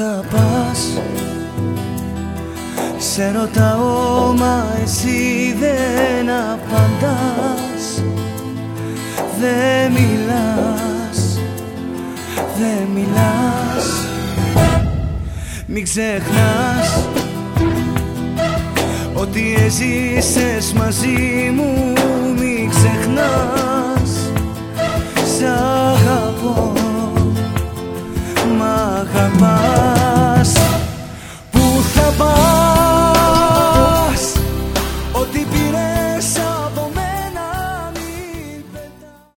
αγαπάς. Σε ρωτάω μα εσύ δεν απαντάς. Δεν μιλάς, δεν μιλάς. Μην ξεχνάς ότι έζησες μαζί μου. Μην ξεχνάς, σ' αγαπώ, μ' αγαπάς. Πού θα πας, ό,τι